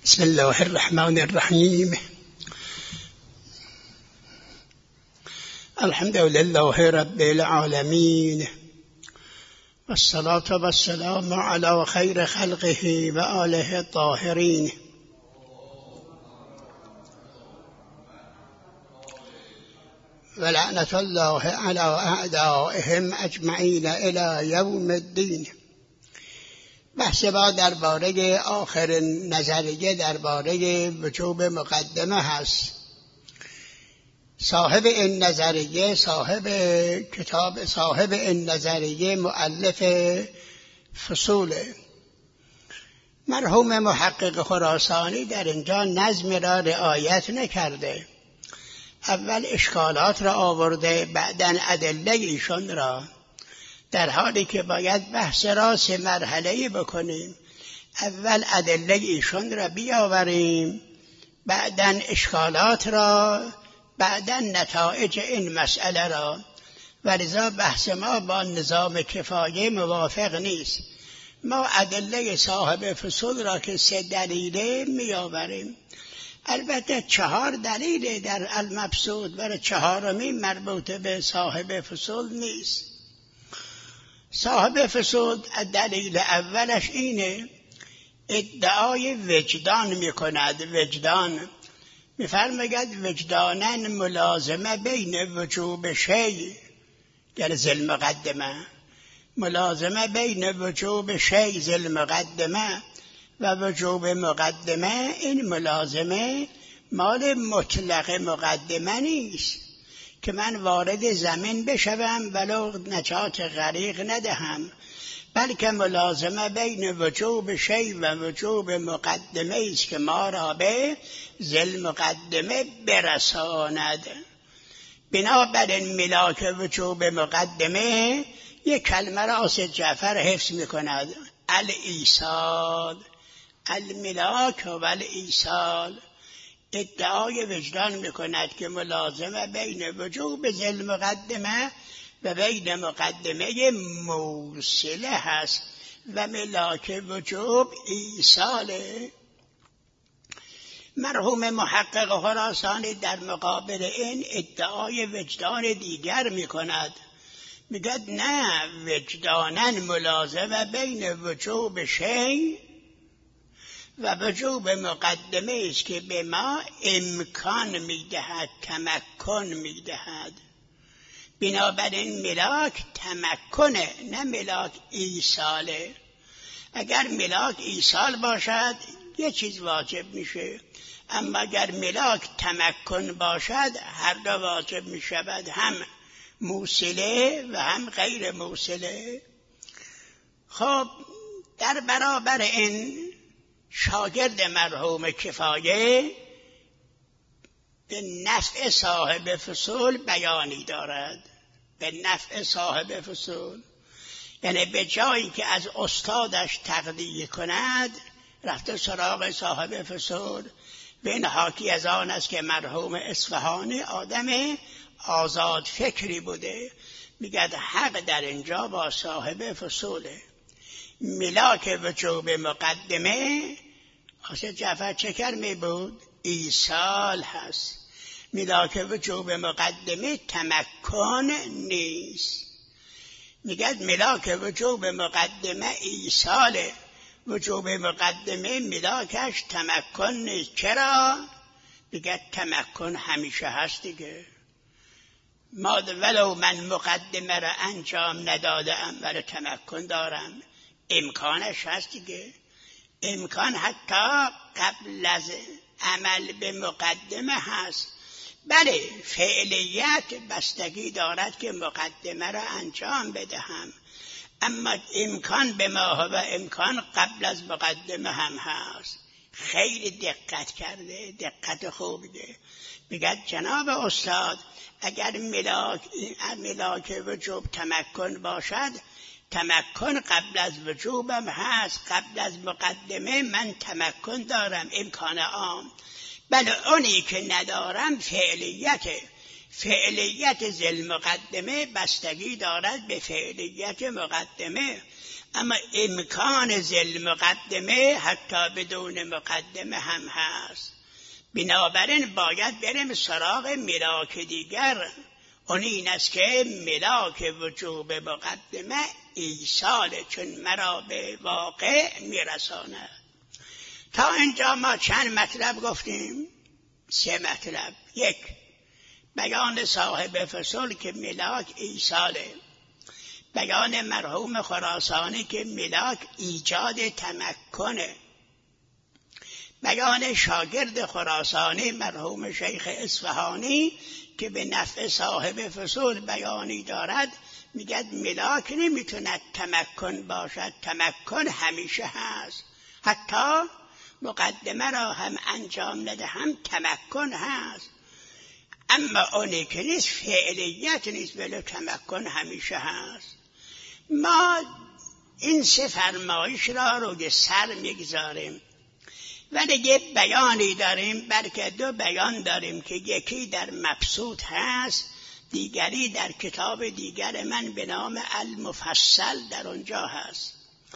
بسم الله الرحمن الرحیم. الحمد لله رب العالمین والصلاة والسلام علی خیر خلقه و آله الطاهرین. ولعنة الله علی اعدائهم اجمعین الی یوم الدین. بحث ما درباره آخر نظریه درباره وجوب مقدمه هست. صاحب این نظریه، صاحب این نظریه مؤلف فصول مرحوم محقق خراسانی در اینجا نظم را رعایت نکرده. اول اشکالات را آورده، بعداً ادله ایشان را، در حالی که باید بحث را 3 مرحله‌ای بکنیم. اول ادله ایشان را بیاوریم، بعداً اشکالات را، بعداً نتایج این مسئله را. ولذا بحث ما با نظام کفایه موافق نیست. ما ادله صاحب فصول را که 3 دلیله میآوریم. البته 4 دلیل در المبسوط، برای 4می مربوط به صاحب فصول نیست. صاحب فصول دلیل اولش اینه، ادعای وجدان میکند. وجدان میفرماید وجداناً ملازمه بین وجوب شیء، یعنی ذل مقدمه، ملازمه بین وجوب شیء ذل مقدمه و وجوب مقدمه. این ملازمه مال مطلق مقدمه نیست که من وارد زمین بشوم ولو نجات غریق ندهم، بلکه ملازمه بین وجوب شیء و وجوب مقدمه است که ما را به ذل مقدمه برساند. بنابراین ملاک وجوب مقدمه یک کلمه را استاد جعفر حفظ می‌کند، الایصال، الملاک و الایصال. ادعای وجدان میکند که ملازمه بین وجوب ذل مقدمه و بین مقدمه موصله هست و ملاک وجوب ایصاله. مرحوم محقق خراسانی در مقابل این ادعای وجدان دیگر میکند، میگد نه، وجداناً ملازمه بین وجوب شیء و وجوب مقدمه است که به ما امکان میدهد، تمکن میدهد. بنابراین ملاک تمکنه، نه ملاک ایصاله. اگر ملاک ایصال باشد یه چیز واجب میشه، اما اگر ملاک تمکن باشد هر دو واجب میشود، هم موصله و هم غیر موصله. خب در برابر این شاگرد مرحوم کفایه به نفع صاحب فصول بیانی دارد. به نفع صاحب فصول یعنی به جایی که از استادش تقلید کند رفته سراغ صاحب فصول. به این حاکی از آن است که مرحوم اصفهانی آدم آزاد فکری بوده، میگد حق در اینجا با صاحب فصوله. ملاک وجوب مقدمه استاد جعفر چکر می بود؟ ایصال هست. ملاک وجوب مقدمه تمکن نیست. میگد ملاک وجوب مقدمه ایصاله، وجوب مقدمه ملاکش تمکن نیست. چرا؟ میگد تمکن همیشه هست دیگه. ما ولو من مقدمه را انجام ندادم ولی تمکن دارم، امکانش هست دیگه. امکان حتی قبل از عمل به مقدمه هست. بله، فعلیت بستگی دارد که مقدمه را انجام بدهم، اما امکان به ما و امکان قبل از مقدمه هم هست. خیلی دقت کرده، دقت خوبیه. میگه جناب استاد اگر ملاک وجوب تمکن باشد، تمکن قبل از وجوبم هست، قبل از مقدمه من تمکن دارم، امکان عام. بله اونی که ندارم فعلیته. فعلیت ذل مقدمه بستگی دارد به فعلیت مقدمه، اما امکان ذل مقدمه حتی بدون مقدمه هم هست. بنابراین باید بریم سراغ ملاک دیگر. اون این است که ملاک وجوب مقدمه ایصاله، چون مرا به واقع میرساند. تا اینجا ما چند مطلب گفتیم؟ 3 مطلب. 1. بیان صاحب فصول که ملاک ایصاله. بیان مرحوم خراسانی که ملاک ایجاد تمکنه. بیان شاگرد خراسانی مرحوم شیخ اصفهانی که به نفع صاحب فصول بیانی دارد، میگه ملاک نمیتوند تمکن باشد، تمکن همیشه هست. حتی مقدمه را هم انجام نده هم تمکن هست، اما اونی که نیست فعلیت نیست، ولی تمکن همیشه هست. ما این 3 فرمایش را روی سر میگذاریم، ولی یه بیانی داریم، بلکه 2 بیان داریم که یکی در مبسوط هست، دیگری در کتاب دیگر من به نام المفصل در اونجا هست.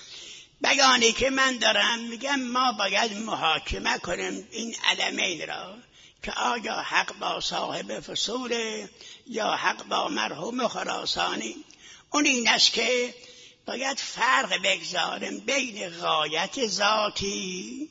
بیانی که من دارم میگم ما باید محاکمه کنیم این علمین را که آیا حق با صاحب فصول یا حق با مرحوم خراسانی. اون این است که باید فرق بگذاریم بین غایت ذاتی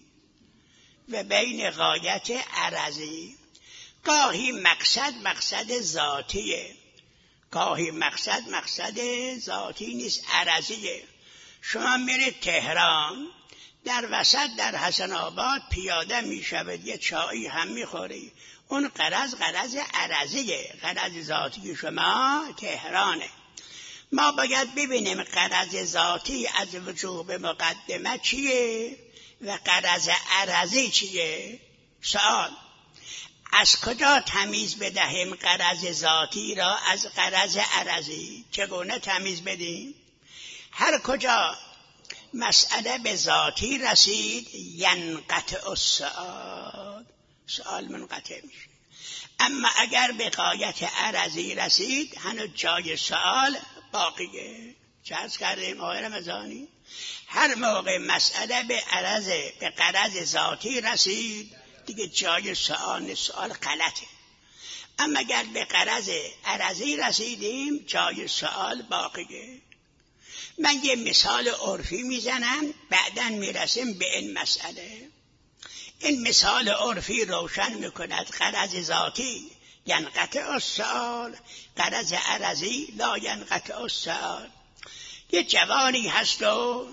و بین غایت عرضی. گاهی مقصد ذاتیه، گاهی مقصد ذاتی نیست، عرضیه. شما میرید تهران، در وسط در حسن آباد پیاده میشود، یه چایی هم میخوری، اون غرض عرضیه، غرض ذاتی شما تهرانه. ما باید ببینیم غرض ذاتی از وجوب مقدمه چیه و غرض عرضی چیه. سوال: از کجا تمیز بدهیم غرض ذاتی را از غرض عرضی؟ چگونه تمیز بدیم؟ هر کجا مسئله به ذاتی رسید ینقطع السؤال، سؤال منقطع میشه. اما اگر به غایت عرضی رسید هنوز جای سؤال باقیه. چه عرض کردیم آقای رمضانی؟ هر موقع مسئله به غرض ذاتی رسید دیگه جای سؤال غلطه. اما اگر به غرض عرضی رسیدیم جای سؤال باقیه. من یه مثال عرفی میزنم، بعداً میرسیم به این مسئله. این مثال عرفی روشن میکند غرض ذاتی ینقطع السؤال، غرض عرضی لا ینقطع السؤال. یه جوانی هست و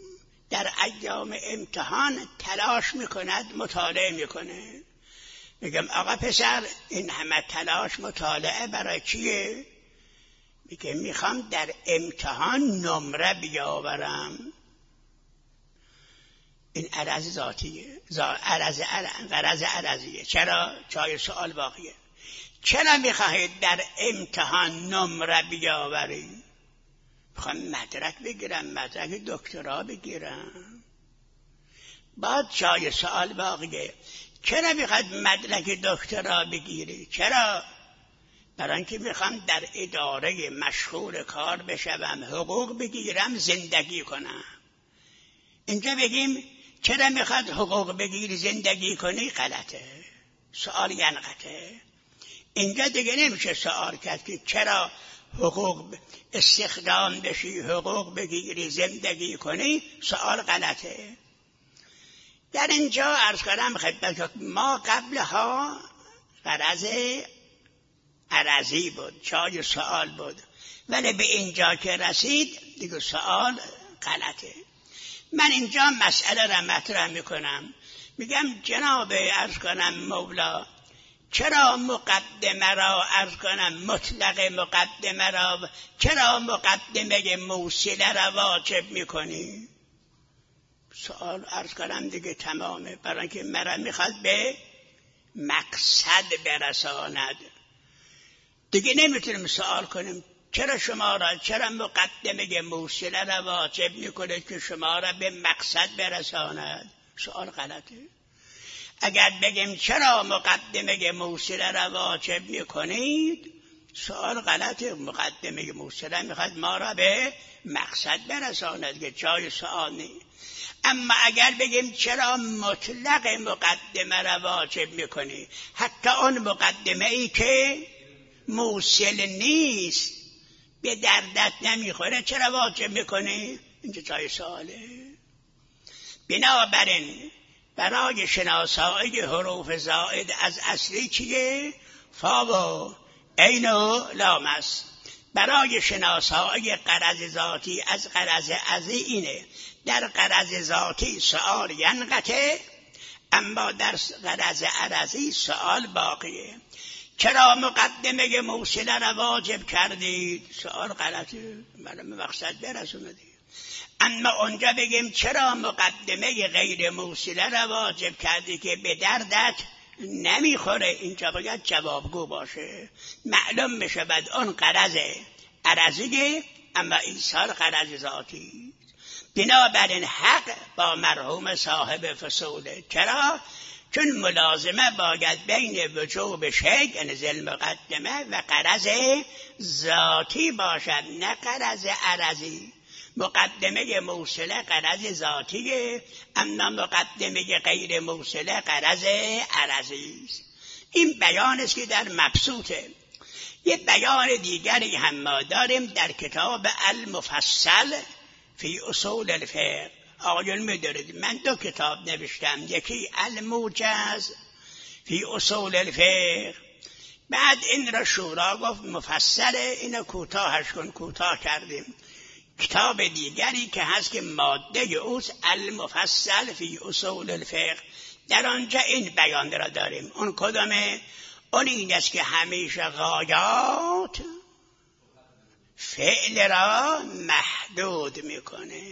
در ایام امتحان تلاش میکند، مطالعه میکنه. میگم آقا پسر این همه تلاش مطالعه برای چیه؟ میگه میخوام در امتحان نمره بیاورم. این عرض ذاتیه، غرض عرضیه. چرا؟ جای سوال باقیه. چرا میخواهید در امتحان نمره بیاورید؟ میخوام مدرک بگیرم، مدرک دکترا بگیرم. بعد جای سوال باقیه. چرا میخواید مدرک دکترا بگیری؟ چرا؟ برای اینکه میخوام در اداره مشغول کار بشوم، حقوق بگیرم، زندگی کنم. اینجا بگیم چرا میخواد حقوق بگیری زندگی کنی؟ غلطه، سؤال ینقطع. اینجا دیگه نمیشه سؤال کرد که چرا حقوق استخدام بشی، حقوق بگیری، زندگی کنی، سؤال غلطه. در اینجا عرض کردم خدمت ما قبلها غرض عرضی بود، جای سؤال بود، ولی به اینجا که رسید دیگه سؤال غلطه. من اینجا مسئله را مطرح میکنم، میگم جناب عرض کنم مولا چرا مقدمه را عرض کنم مطلق مقدمه را، چرا مقدمه موصله را واجب میکنی؟ سؤال عرض کنم دیگه تمامه، برای اینکه مرا میخواد به مقصد برساند. دیگه نمیتونیم سؤال کنیم چرا مقدمه موصله را واجب میکنه که شما را به مقصد برساند؟ سؤال غلطه. اگر بگیم چرا مقدمه موصله را واجب میکنید، سوال غلطه. مقدمه موصله میخواد ما را به مقصد برساند که جای سوال نیست. اما اگر بگیم چرا مطلق مقدمه را واجب میکنی، حتی اون مقدمه ای که موصل نیست، به دردت نمیخوره، چرا واجب میکنی؟ اینجا جای سواله. بنابراین برای شناسایی حروف زائد از اصلی چیه؟ فا و عین و لام است. برای شناسایی غرض ذاتی از غرض عرضی اینه: در غرض ذاتی سؤال ینقطع، اما در غرض عرضی سؤال باقیه. چرا مقدمه موصله را واجب کردید؟ سؤال غلطه، من مقصد برسوندید. اما اونجا بگیم چرا مقدمه غیر موصله را واجب کردی که به دردت نمیخوره، اینجا باید جوابگو باشه. معلوم میشود اون غرض عرضیه، اما ایصال غرض ذاتی. بنابراین حق با مرحوم صاحب فصوله. چرا؟ چون ملازمه باید بین وجوب شیء یعنی ذل مقدمه و غرض ذاتی باشد، نه غرض عرضی. مقدمه موصله غرض ذاتیه، اما مقدمه غیر موصله غرض عرضی است. این بیان است که در مبسوطه. یه بیان دیگری هم ما داریم در کتاب المفصل فی اصول الفقه. آقایون می‌دونید من 2 کتاب نوشتم، یکی الموجز فی اصول الفقه، بعد این را شورا گفت مفصله، اینو کوتاه کردیم. کتاب دیگری که هست که ماده اوست المفصل فی اصول الفقه، در آنجا این بیان را داریم. اون کدامه؟ اون این است که همیشه غایات فعل را محدود میکنه.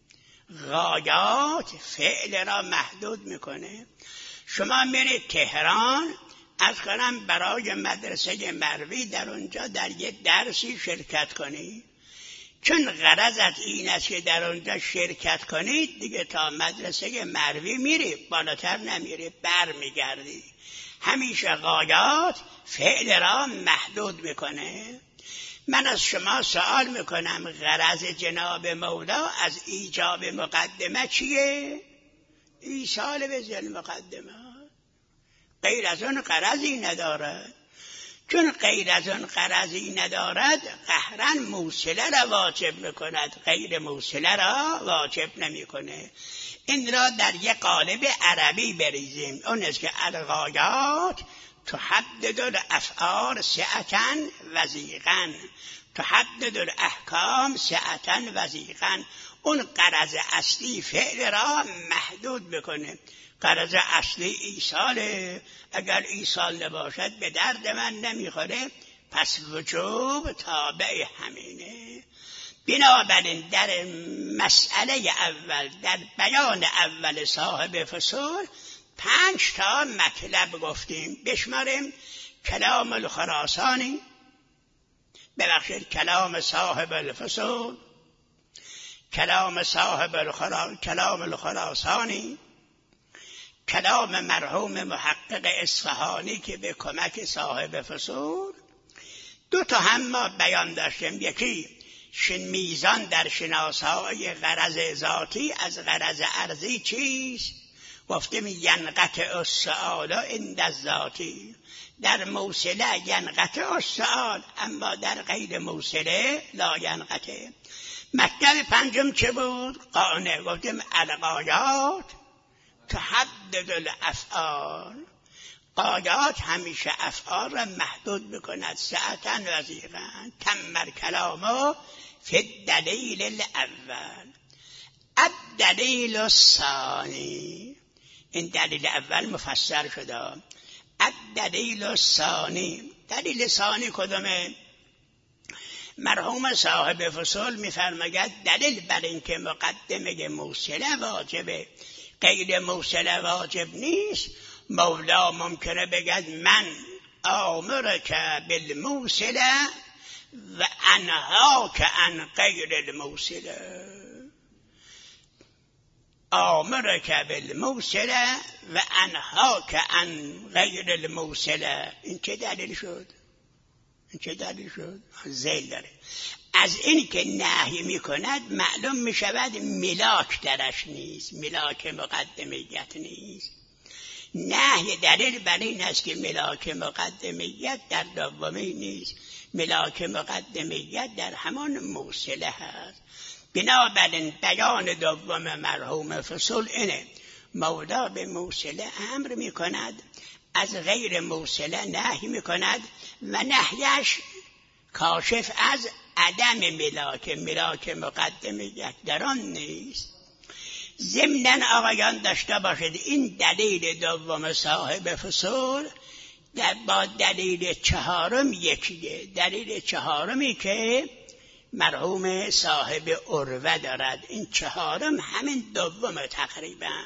غایات فعل را محدود میکنه. شما میرید تهران، از کنم برای مدرسه مروی در اونجا در یه درسی شرکت کنی، چون غرضت این است که در اونجا شرکت کنید، دیگه تا مدرسه مروی میری، بالاتر نمیری، بر میگردی. همیشه غایات فعل را محدود میکنه. من از شما سوال میکنم غرض جناب مولا از ایجاب مقدمه چیه؟ ایصال به ذل مقدمه. غیر از اون غرضی ندارد. چون غیر از اون غرضی ندارد، قهرن موصله را واجب میکند، غیر موصله را واجب نمیکنه. این را در یک قالب عربی بریزیم. اون است که الغایات تحدد الافعال سعة وضیقا، تحدد الاحکام سعة وضیقا. اون غرض اصلی فعل را محدود بکنه. غرض اصلی ایصاله. اگر ایصال نباشد به درد من نمیخوره، پس وجوب تابع همینه. بنابراین در مسئله اول، در بیان اول صاحب فصول 5 تا مطلب گفتیم. بشماریم: کلام الخراسانی، ببخشید کلام صاحب الفصول، کلام الخراسانی، کلام مرحوم محقق اصفهانی که به کمک صاحب فصول. 2 تا هم ما بیان داشتیم. یکی میزان در شناسایی غرض ذاتی از غرض عرضی چیست؟ گفتیم ینقطع السؤال عند الذاتی. در موصله ینقطع السؤال، اما در غیر موصله لا ینقطع. مطلب 5 چه بود؟ قانع. گفتیم الغایات تحدد الافعال. غایات همیشه افعال را محدود بکند، سعة وضیقا. تم الکلام فی الدلیل الاول. الدلیل الثانی، این دلیل اول مفسر شده. الدلیل الثانی، دلیل ثانی کدامه؟ مرحوم صاحب فصول می‌فرماید دلیل بر این که مقدمه موصله واجبه، غیر موصله واجب نیست. مولا ممکنه بگد من آمرک بالموصله و انهاک عن غیر الموصله. آمرک بالموصله و انهاک عن غیر الموصله. این چه دلیل شد؟ ذیل داره. از این که نهی میکند معلوم میشود ملاک درش نیست، ملاک مقدمیت نیست. نهی دلیل بر این است که ملاک مقدمیت در دومی نیست، ملاک مقدمیت در همان موصله هست. بنابراین بیان دوم مرحوم فصول اینه: مولا به موصله امر میکند، از غیر موصله نهی میکند و نهیش کاشف از عدم ملاک مقدمیت در آن نیست. ضمناً آقایان داشته باشید این دلیل دوم صاحب فصول با دلیل چهارم یکیه. دلیل چهارمی که مرحوم صاحب عروه دارد، این چهارم همین دوم تقریبا.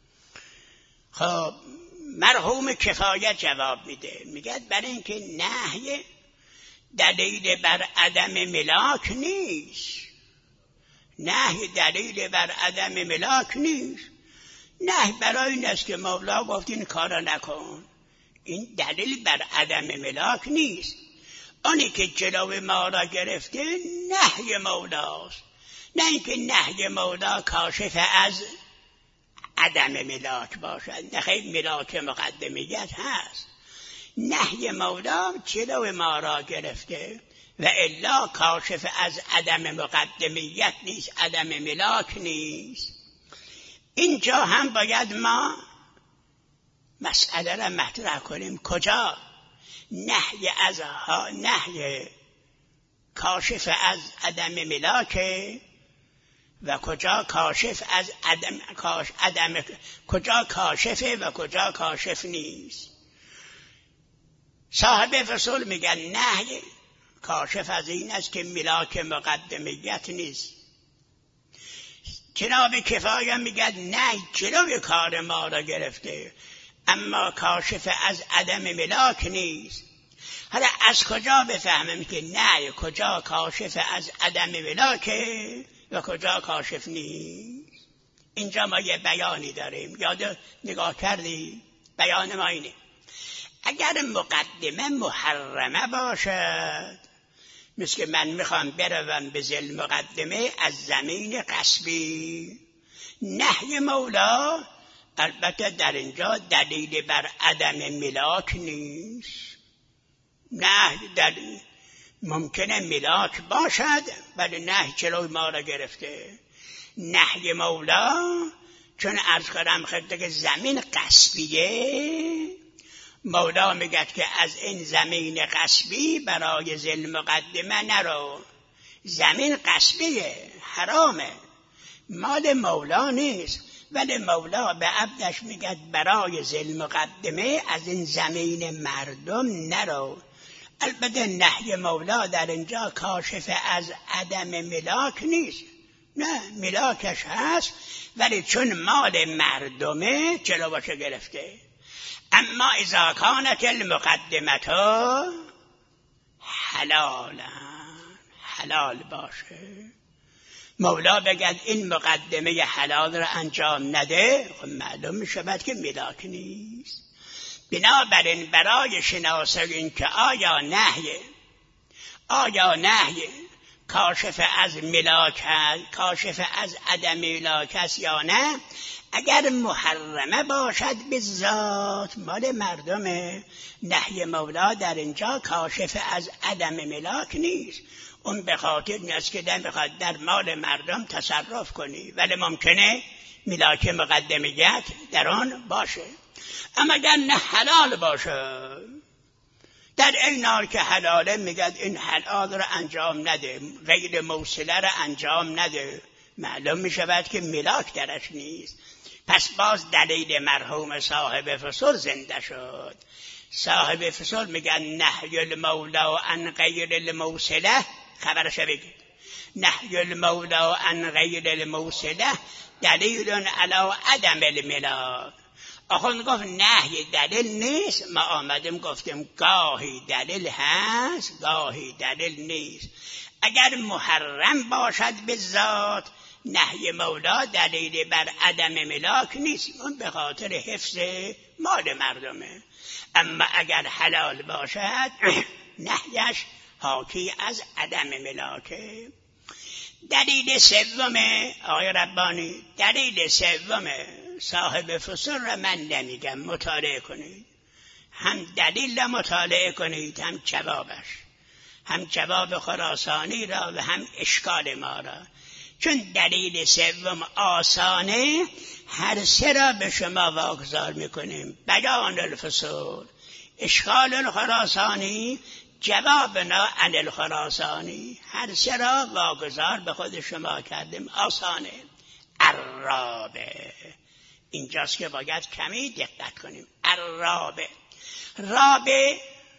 خب مرحوم کفایت جواب میده، میگه برای اینکه نهی دلیل بر عدم ملاک نیست، نهی دلیل بر عدم ملاک نیست. نهی برای این است که مولا گفت این کارو نکن، این دلیل بر عدم ملاک نیست. آنی که جلو ما را گرفته نهی مولاست، نه اینکه نهی مولا کاشف از عدم ملاک باشد. نه خیلی ملاک مقدمیت هست. نهی مولا جلو ما را گرفته و الا کاشف از عدم مقدمیت نیست، عدم ملاک نیست. اینجا هم باید ما مسئله را مطرح کنیم. کجا نهی کاشف از عدم ملاکه و کجا کاشف از کجا کاشفه و کجا کاشف نیست. صاحب فصول میگن نهی کاشف از این است که ملاک مقدمیت نیست. جناب کفایه میگن نهی جلوی کار ما را گرفته اما کاشف از عدم ملاک نیست. حالا از کجا بفهمم که نهی کجا کاشف از عدم ملاکه و کجا کاشف نیست؟ اینجا ما یه بیانی داریم، یاد نگاه کردی؟ بیان ما اینه: اگر مقدمه محرمه باشد، مثل که من میخوام بروم به ذل مقدمه از زمین غصبی، نهی مولا البته در اینجا دلیل بر عدم ملاک نیست. نهی ممکنه ملاک باشد ولی نهی چلوی ما را گرفته. نهی مولا چون عرض کردم خدمت که زمین غصبیه، مولا میگه که از این زمین غصبی برای ذل مقدمه نرو. زمین غصبیه، حرامه، مال مولا نیست، ولی مولا به عبدش میگه برای ذل مقدمه از این زمین مردم نرو. البته نهی مولا در اینجا کاشف از عدم ملاک نیست، نه ملاکش هست ولی چون مال مردمه جلو باشه گرفته. اما اذا کانت المقدمه حلال باشه، مولا بگد این مقدمه حلال را انجام نده، خب معلوم میشود که ملاک نیست. بنابراین برای شناسایی این که آیا نهی کاشف از ملاک هست، کاشف از عدم ملاک است یا نه، اگر محرمه باشد به ذات مال مردمه، نهی مولا در اینجا کاشف از عدم ملاک نیست. اون به خاطر نیست که بخواد در مال مردم تصرف کنی، ولی ممکنه ملاک مقدمیت در آن باشه. اما اگر نه حلال باشه، در این حال که حلاله میگه این حلال را انجام نده، غیر موصله را انجام نده، معلوم میشود که ملاک درش نیست. پس باز دلیل مرحوم صاحب فصول زنده شد. صاحب فصول میگن نهی المولا عن غیر الموصله، خبرش بگید، نهی المولا عن غیر الموصله دلیل علی عدم الملاک. آخوند گفت نهی دلیل نیست، ما آمدیم گفتیم گاهی دلیل هست گاهی دلیل نیست. اگر محرم باشد به ذات نهی مولا دلیل بر عدم ملاک نیست، اون به خاطر حفظ مال مردمه. اما اگر حلال باشد نهیش حاکی از عدم ملاکه. دلیل سوم آقای ربانی، دلیل سوم صاحب فصول را من نمیگم، مطالعه کنید، هم دلیل را مطالعه کنید، هم جوابش، هم جواب خراسانی را و هم اشکال ما را. چون دلیل سوم آسانه، هر سه را به شما واگذار میکنیم. بیان الفصول، اشکال الخراسانی، جوابنا عن الخراسانی، هر سه را واگذار به خود شما کردیم، آسانه. الرابع، اینجاست که باید کمی دقت کنیم. الرابع، رابع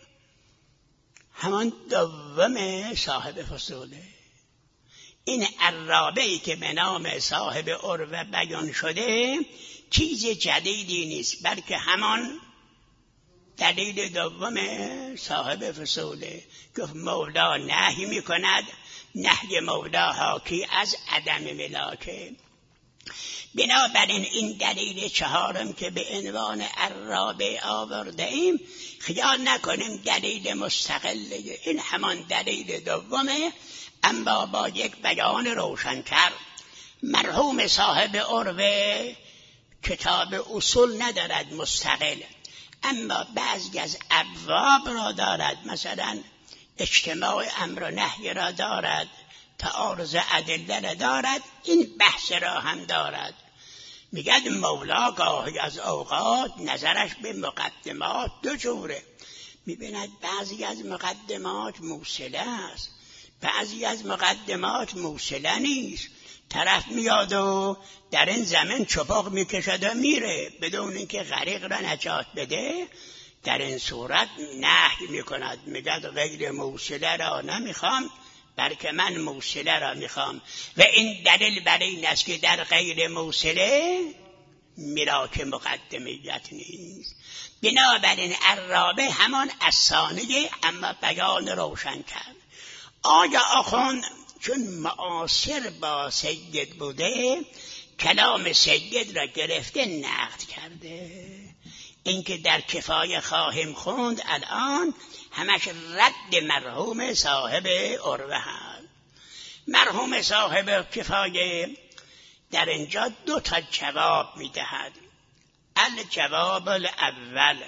همان دوم صاحب فصوله. این الرابعی که به نام صاحب عروه بیان شده چیز جدیدی نیست، بلکه همان دلیل دوم صاحب فصوله. گفت مولا نهی میکند، نهی مولا حاکی از عدم ملاکه. بنابراین این دلیل چهارم که به عنوان الرابع آورده ایم، خیال نکنیم دلیل مستقله، این همان دلیل دومه، اما با یک بیان روشن‌تر. مرحوم صاحب عروه کتاب اصول ندارد مستقل، اما بعضی از ابواب را دارد، مثلا اجتماع امر و نهی را دارد، تعارض ادله را دارد، این بحث را هم دارد. میگد مولا گاهی از اوقات نظرش به مقدمات دو جوره، میبیند بعضی از مقدمات موصله است، بعضی از مقدمات موصله نیست. طرف میاد و در این زمین چپاق میکشد و میره بدون اینکه غریق را نجات بده. در این صورت نهی میکند، میگد غیر موصله را نمیخوام، بلکه من موصله را میخوام. و این دلیل برای این است که در غیر موصله ملاک مقدمیت نیست. بنابراین الرابع همان الثانیه، اما بیان روشن کرد. آیا آخوند چون معاصر با سید بوده، کلام سید را گرفته نقد کرده. اینکه در کفایه خواهیم خوند الان همش رد مرحوم صاحب عروه هست. مرحوم صاحب کفایه در اینجا دو تا جواب میدهد. الجواب الاول،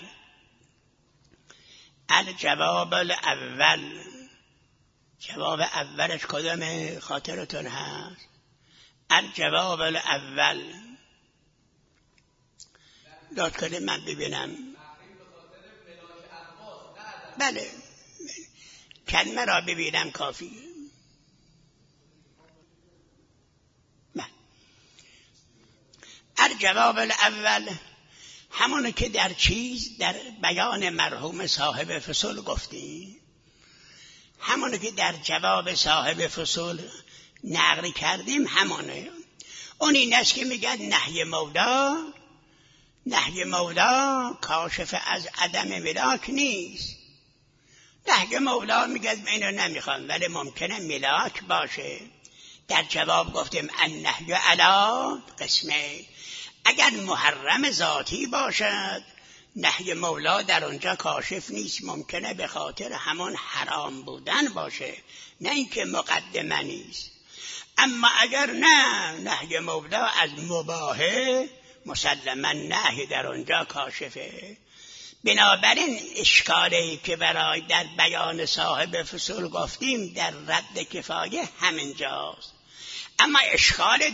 الجواب الاول، جواب اولش کدامه خاطرتون هست؟ الجواب الاول لطف کنید من ببینم. بله کلمه را ببینم کافی. الجواب الاول همونه که در در بیان مرحوم صاحب فصول گفتیم، همونه که در جواب صاحب فصول نقل کردیم، همونه. اون این است که میگه نهی مولا، نهی مولا کاشف از عدم ملاک نیست. نهی مولا میگه اینو نمیخوام ولی ممکنه ملاک باشه. در جواب گفتیم النهی علی قسمه، اگر محرم ذاتی باشد نهی مولا در اونجا کاشف نیست، ممکنه به خاطر همون حرام بودن باشه، نه اینکه مقدمه نیست. اما اگر نه، نهی مولا از مباحه، مسلما نهی در اونجا کاشفه. بنابراین اشکالی که برای در بیان صاحب فصول گفتیم در رد کفایه همینجاست. اما اشکال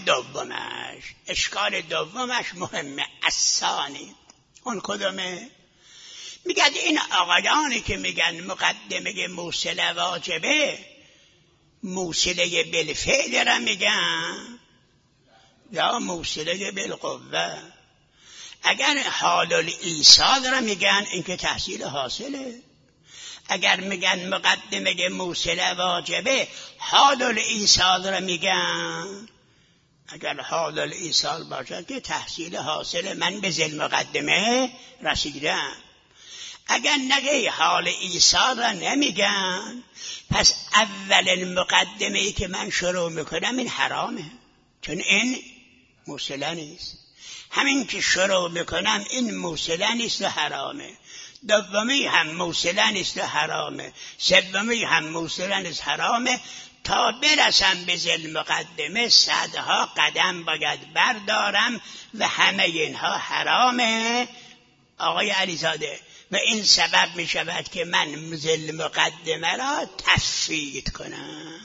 دومش مهمه. الثانی، اون کدومه؟ میگن این آقایانی که میگن مقدمه موصله واجبه، موصله بالفعل را میگن یا موصله بالقوه. اگر حال الایصال را میگن این که تحصیل حاصله. اگر میگن مقدمه موصله واجبه، حال الایصال را میگن، اگر حال الایصال باشد که تحصیل حاصله، من به ذل مقدمه رسیدم. اگر نگه حال ایصال را نمیگن، پس اول مقدمه‌ای که من شروع میکنم این حرامه. چون این موصله نیست. همین که شروع بکنم این موصله نیست و حرامه، دومی هم موصله نیست و حرامه، سومی هم موصله نیست حرامه، تا برسم به ذی مقدمه صدها قدم باید بردارم و همه اینها حرامه آقای علیزاده، و این سبب می شود که من ذی مقدمه را تفویت کنم.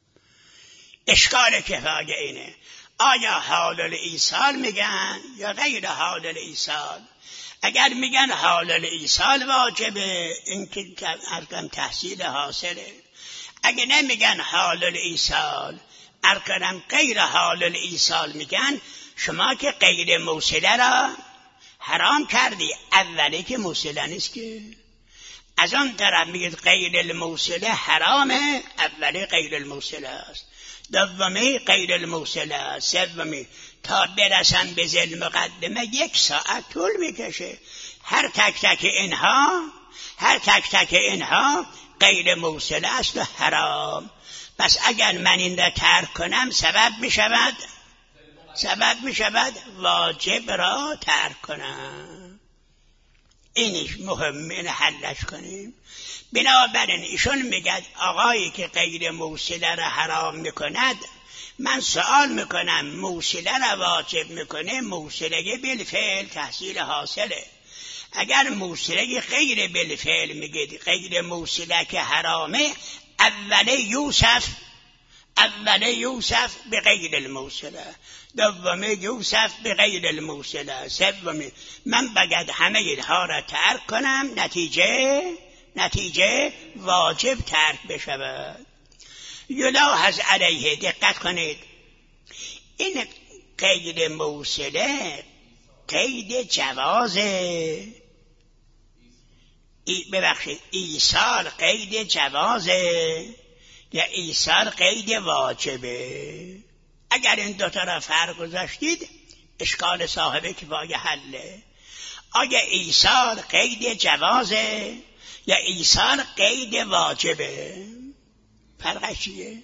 اشکال کفایه اینه، آیا حال الایصال میگن یا غیر حال الایصال؟ اگر میگن حال الایصال واجبه، این که ارکان تحصیل حاصله. اگه نمیگن حال الایصال، ارکان غیر حال الایصال میگن، شما که غیر موصله را حرام کردی. اولی که موصله نیست که، از آن طرف میگید غیر الموصله حرامه، اولی غیر الموصله است، دومی غیر الموصله است، سومی. تا برسن به ذی المقدمه 1 ساعت طول میکشه. هر تک تک اینها غیر موصله است و حرام. پس اگر من این را ترک کنم سبب می شود واجب را ترک کنم. اینش مهمه، این حلش کنیم. بنابراین ایشون میگه آقایی که غیر موصله را حرام میکند، من سوال میکنم موصله را واجب میکنه، موصله بالفعل تحصیل حاصله. اگر موصله غیر بالفعل میگید غیر موصله که حرامه، اول یوسف به غیر الموصله، دومی یوسف به غیر الموصله، سومی. من باید همه اینها را ترک کنم، نتیجه واجب ترک بشود. یلاحظ علیه، دقت کنید، این غیر موصله قید جوازه، ببخشید ایصال قید جوازه یا ایصال قید واجبه. اگر این دوتا را فرق گذاشتید اشکال صاحب کفایه حله. آیا ایصال قید جوازه یا ایصال قید واجبه؟ فرقش چیه؟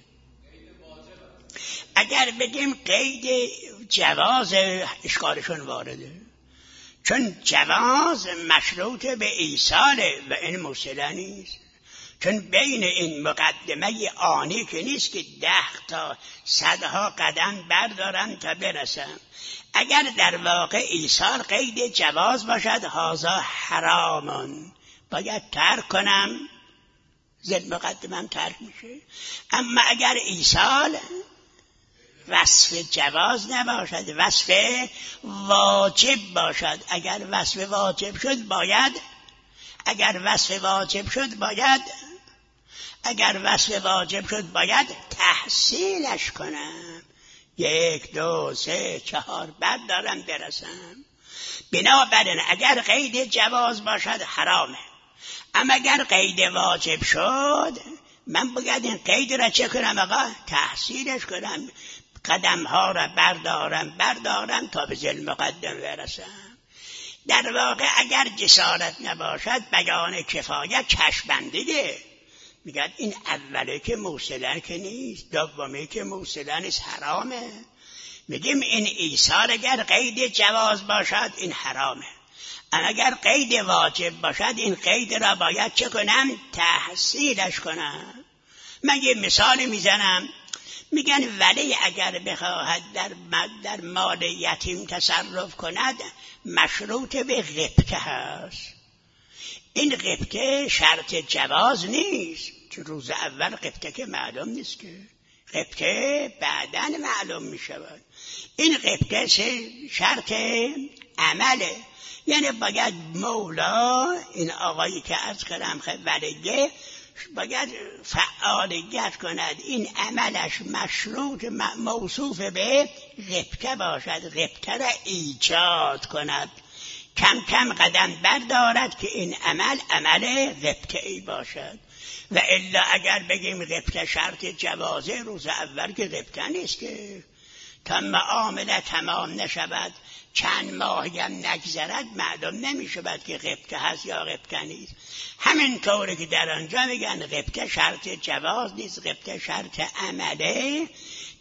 اگر بگیم قید جواز، اشکالشون وارده، چون جواز مشروط به ایصاله و این موصله نیست. چون بین این مقدمه آنی که نیست که 10 تا 100 قدم بردارم تا برسم. اگر در واقع ایصال قید جواز باشد، هذا حرامان، باید ترک کنم، ذی مقدمم ترک میشه. اما اگر ایصال وصف جواز نباشد، وصف واجب باشد، اگر وصف واجب شد باید تحصیلش کنم. 1 2 3 4 بعد دارم برسم. بنابراین اگر قید جواز باشد حرامه، اما اگر قید واجب شد من باید این قید را چه کنم آقا؟ تحصیلش کنم، قدم ها را بردارم تا به ذی المقدمه برسم. در واقع اگر جسارت نباشد بیان کفایه کشبندیه. میگه این اوله که موصله که نیست، دومی که موصله نیست، حرامه. میگیم این ایصال اگر قید جواز باشد این حرامه، اما اگر قید واجب باشد این قید را باید چه کنم؟ تحصیلش کنم. من یه مثال میزنم، میگن ولی اگر بخواهد در مال یتیم تصرف کند مشروط به غبطه هست. این غبطه شرط جواز نیست، چون روز اول غبطه که معلوم نیست، که غبطه بعداً معلوم میشود. این غبطه شرط عمله، یعنی باید مولا، این آقایی که از کلم ولیه، باید فعالیت کند، این عملش مشروط موصوف به غبطه باشد، غبطه را ایجاد کند، کم کم قدم بردارد که این عمل غبطه ای باشد. و الا اگر بگیم غبطه شرط جوازه، روز اول که غبطه نیست که، تا معامله تمام نشود چند ماهی هم نگذرد معلوم نمی شود که غبطه هست یا غبطه نیست. همین طوری که در آنجا میگن غبطه شرط جواز نیست، غبطه شرط عمله،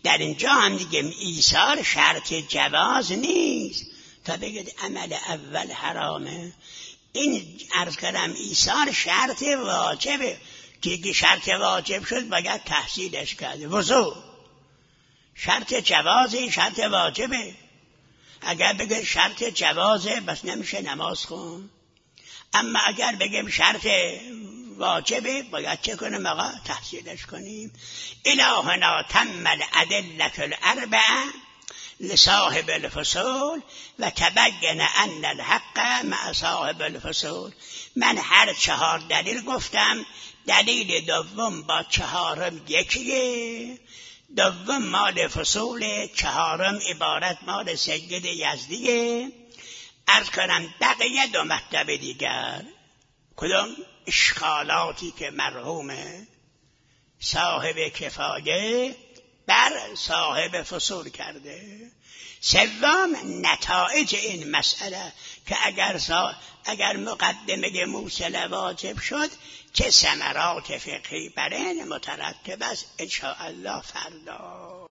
در اینجا هم دیگه ایثار شرط جواز نیست تا بگید عمل اول حرامه. این عرض کردم ایثار شرط واجبه که شرط واجب شد باید تحصیلش کرده. وضو شرط جوازه، شرط واجبه. اگر بگه شرط جوازه بس نمیشه نماز خون. اما اگر بگیم شرط واجبه باید چه کنیم آقا؟ تحصیلش کنیم. الهنا تم الادلة الاربعه لصاحب الفصول و تبین ان الحق مع صاحب الفصول. من هر 4 دلیل گفتم، دلیل دوم با 4م یکیه، دوم مال فصول، 4م عبارت مال سید یزدیه. عرض کنم بقیه 2 مطلب دیگر. کدوم؟ اشکالاتی که مرحوم صاحب کفایه بر صاحب فصول کرده. سوم نتایج این مسئله که اگر مقدمه موصله واجب شد چه ثمرات فقهی بر این مترتب است ان شاء الله فردا.